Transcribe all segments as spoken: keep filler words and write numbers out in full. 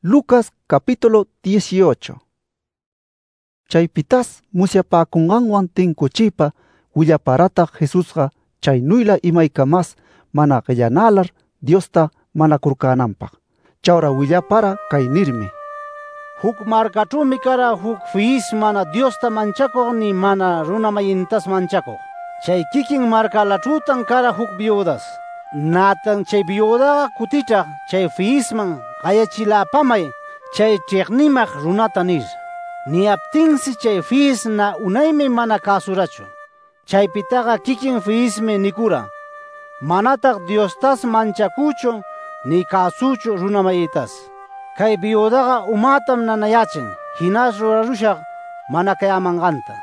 Lucas capítulo dieciocho. Chaypitas musyapakunganwan tinkuchipa willaparata Jesusqa chaynuyla imaykamas mana qillanalar Diosta manakurkananpaq. Chawra willapara kay nirmi: Huk markachumi kara huk fiis mana Diosta manchakuq ni mana runamayintas manchakuq. Chay kikin markalachutan kara huk viudas. Natan chay viudaqa kutichaq chay fiisman qayachilapamay chay chiqnimaq runata nir. Niyaptinsi chay fiis na unaymi mana kasurachu. Chaypitaqa kikin fiismi nikura: manataq Diostas manchakuchu ni kasuchu runamayitas. Kay viudaqa umatam nanayachin, hinas rurarushaq mana kayamanqanta.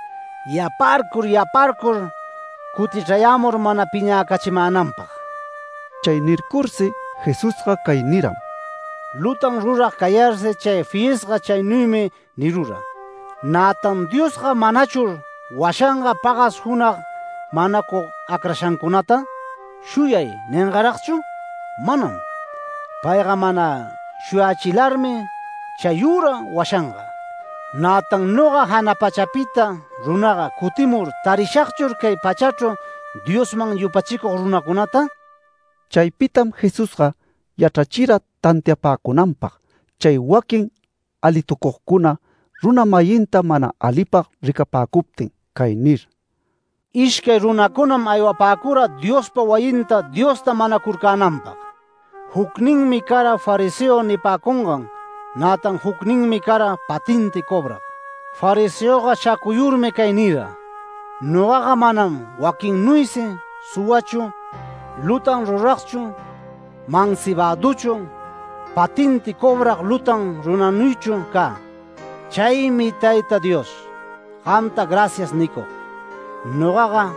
Yaparkur yaparkur kutichayamur mana piñakachimananpaq. Chay nirkursi Jesusqa kay niram: Lutan ruraq kayarsi chay fiisqa chaynuymi nirura. Natan Diosqa manachur washanqa paqas hunaq manakuq akrashankunata shuyay ninqaraqchu? Manam. Payqa mana shuyachilarmi chayura washanqa. Natan nuqa hana pachapita runaqa kutimur tarishaqchur kay pachachu Diosman yupachikuq runakunata? Chaypitam Jesusqa yachachira tantiapakunanpaq chay wakin alitukuqkuna runa mayinta mana alipaq rikapaakuptin kay nir: Ishkay runakunam aywapaakura Diospa wayinta Diosta manakurkananpaq. Hukninmi kara fariseo nipakungan, natan hukninmi kara patinti cobraq. Fariseoqa shakuyurmi kay nira: Nuqaqa manam wakinnuysi suwachu, lutan ruraqchu, mansibaduchu, patinti cobraq lutan runanuychu ka. Chaymi Tayta Dios, qamta gracias nikuq. Nuqaqa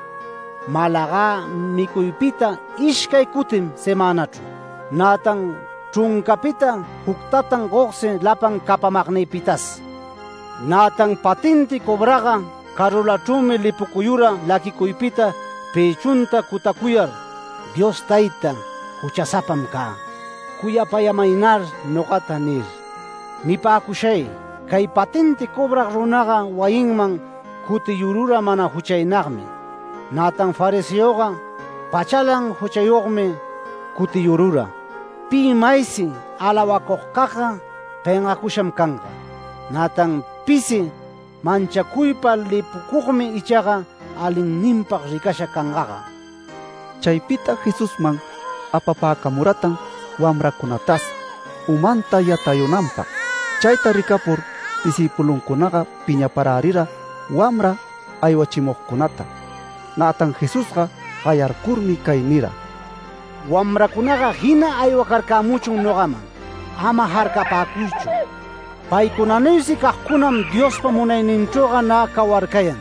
malaqa mikuypita ishkay kutim semanachu, natan chunkapita huktatan qoqsi lapan kapamaqniypitas. Natan patinti cobraqa karulachumi lipukuyura lakikuypita pechunta kutakuyar: Dios Tayta, huchasapam ka, kuyapayamaynar nuqata nir. Nipakushay, kay patinti cobraq runaqa wayinman kutiyurura mana huchaynaqmi. Natan fariseoqa pachalan huchayuqmi kutiyurura. Pi maysi alawakuqqa penqakusham kanqa. Natan pisi manchakuypa lipukuqmi ichaqa alinninpaq rikasha kanqaqa. Chaypita Jesusman apapakamuratan wamrakunatas umanta yatayunanpaq. Chayta rikapur disipulunkunaqa piñapararira wamra aywachimuqkunata. Natan Jesusqa qayarkurmi kay nira: Wamrakunaqa hina aywakarkamuchun nuqaman, ama harkapakuychu. Paykunanuysi kaqkunam Diospa munayninchuqa na kawarkayan.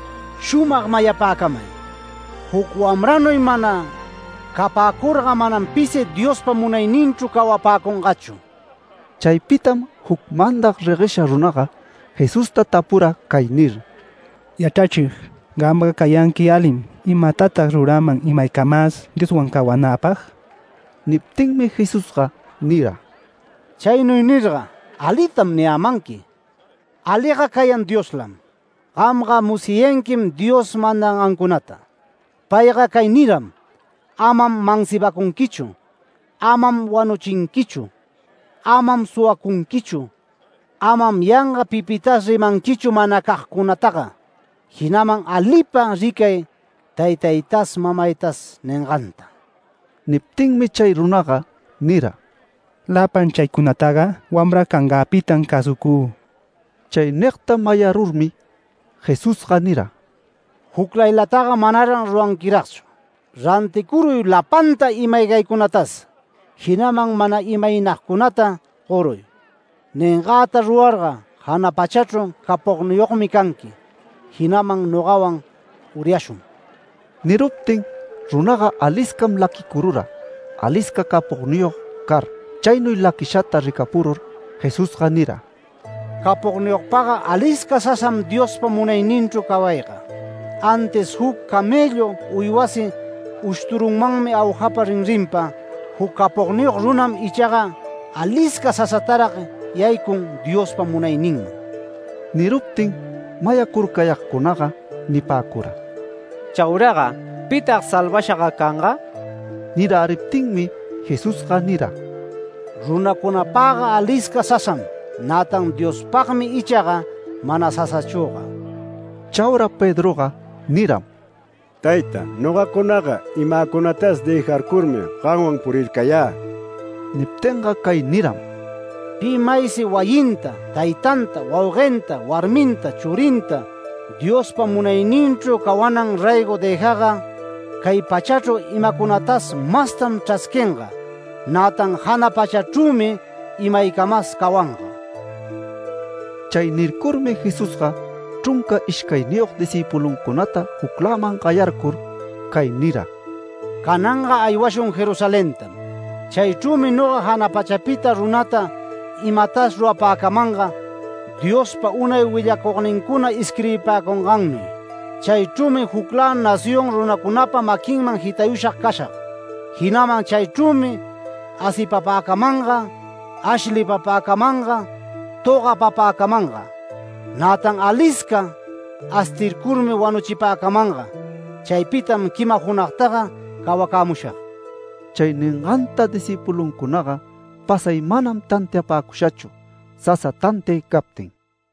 Shumaq mayapakamay: huk wamranuy mana kapakurqa manam pisi Diospa munayninchu kawapakunqachu. Chaypitam huk mandaq riqisha runaqa Jesusta tapura kay nir: Yachachiq, qamqa kayanki alim, imatataq ruraman imaykamas Dioswan kawanapaq? Niptinmi Jesusqa nira: Chaynuy nirqa alitam niyamanki. Aliqa kayan Dioslam. Qamqa musiyankim Dios mandanqankunata. Payqa kay niram: amam mansibakunkichu, amam wanuchinkichu, amam suwakunkichu, amam yanqa pipitas rimankichu mana kaqkunataqa. Hinaman alipa rikay taytaytas mamaytas ninqanta. Niptinmi chay runaqa nira: Lapan chaykunataqa wamra kanqapitan kasuku. Chay niqta mayarurmi Jesusqa nira: Huklaylataqa manaran ruwankiraqchu. Rantikuruy lapanta imaygaykunatas, hinaman mana imaynaqkunata quruy. Ninqata ruwarqa hana pachachu kapuqniyuqmi kanki, hinaman nuqawan uryashun. Niruptin runaqa aliskam lakikurura, aliska kapuqniyuq kar. Chaynuy lakishata rikapurur Jesusqa nira: Kapuqniyuqpaqa aliska sasam Diospa munayninchu kawayqa. Antes huk camello uywasi ushturunmanmi awjapa rinrinpa, huk kapuqniyuq runam ichaqa alisca sasataraq yaykun Diospa munayninman. Niruptin mayakurkayaqkunaqa nipäkura. Chawraqa pitaq salvashaqa kanqa? Nirariptinmi Jesusqa nira: Runakunapaqa alisca sasam, natan Diospaqmi ichaqa mana sasachuqa. Chawra Pedroqa niram: Tayta, nuqakunaqa imakunatas dejarkurmi qanwan purirkaya. Niptinqa kay niram: Pi maysi wayinta, taytanta, wawqinta, warminta, churinta, Diospa munayninchu kawanan raygo dejaqa, kay pachachu imakunatas mastam chaskinqa, natan hana pachachumi imaykamas kawanqa. Chay nirkurmi Jesusqa chunka ishkayniyuq disipulunkunata huklaman qayarkur kay nira: Kananqa aywashun Jerusalentam. Chaychumi nuqa hana pachapita runata imatas ruwapäkamanqa Diospa unay willakuqninkuna iskribipaakunqanmi. Chaychumi hukla nación runakunapa makinman hitayushaq kashaq. Hinaman chaychumi asipapäkamanqa, ashlipapäkamanqa, toqapapäkamanqa. Natan alisca astirkurmi wanuchipäkamanqa. Chaypitam kima hunaqtaqa kawakamushaq. Chay ninqanta disipulunkunaqa pasay manam tantiapäkushachu, sasa tantay kaptin.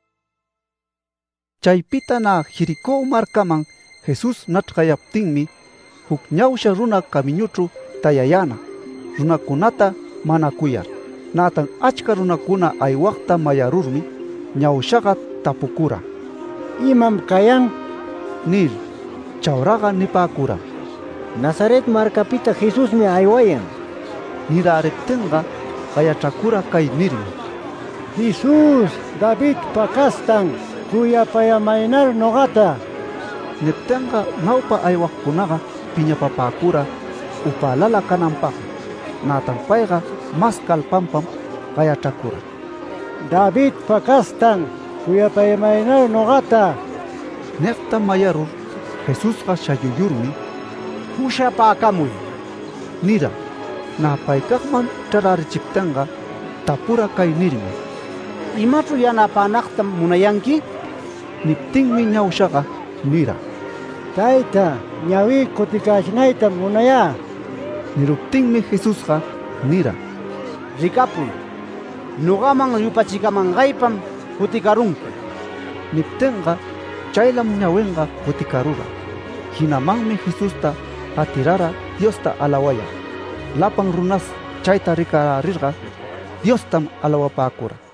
Chaypita na Jericó markaman Jesus nachqayaptinmi huk ñawsha runa kamiñuchu tayayana, runakunata mana kuyar. Natan achka runakuna aywaqta mayarurmi ñawshaqa tapukura: Imam kayan? Nir. Chawraqa nipäkura: Nazaret markapita Jesusmi aywayan. Nirariptinqa qayachakura kay nirmi: Jesus, David pakastan, kuyapayamaynar noqata. Niptinqa ñawpa aywaqkunaqa piñapapäkura upalala kananpaq. Natan payqa mas kallpampam qayachakura: David pakastan, kuyapayamaynar noqata. Niqta mayarur Jesusqa shayuyurmi: Pushapäkamuy nira. Na paykaqman ch'ararichiptinqa tapura kay nirmi: Imachu yanapanaqtam munayanki? Niptinmi ñawshaqa nira: Tayta, ñawi kutikashnaytam munaya. Niruptinmi Jesusqa nira: Rikapuy, nuqaman yupachikamanqaypam kutikarunki. Niptinqa chaylam ñawinqa kutikarura. Hinamanmi Jesusta qatirara Diosta alawaya. Lapan runas chayta rikarirqa Diostam alawapäkura.